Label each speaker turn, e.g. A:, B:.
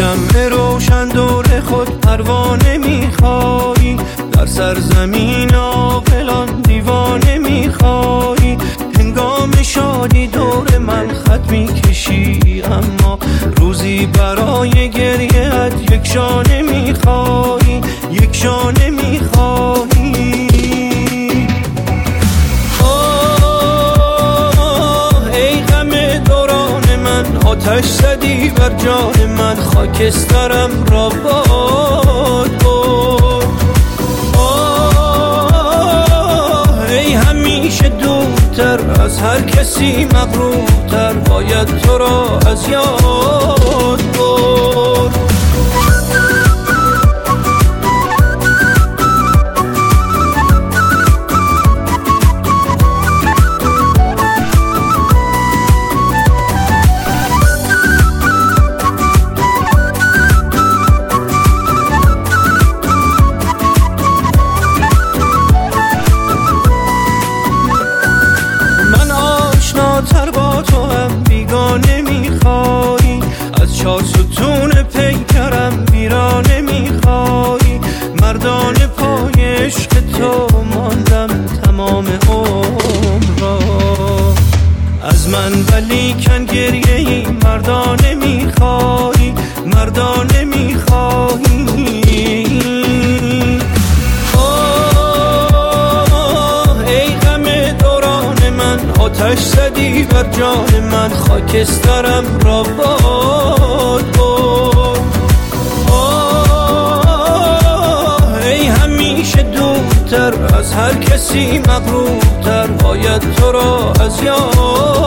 A: شمع روشن دور خود پروانه میخوایی، در سرزمین عاقلان دیوانه میخوایی. هنگام شادی دور من خط میکشی، اما روزی برای گریه‌ات یک شانه میخوایی، یک شانه میخوایی. ای غم دوران من، آتش زدی بر جان من، خاکسترم را باد برد. ای همیشه دورتر از هر کسی مغرورتر، باید تو را از یاد برد. تر با تو هم بیگانه میخوایی، از چار ستون پیکرم ویرانه میخوایی. مردانه پای عشق تو ماندم تمام عمر را، از من ولیکن گریه ای مردانه میخوایی، مردانه میخوایی. آتش زدی بر جان من، خاکسترم را باد برد. ای همیشه دورتر از هر کسی مغرورتر، باید تو را از یاد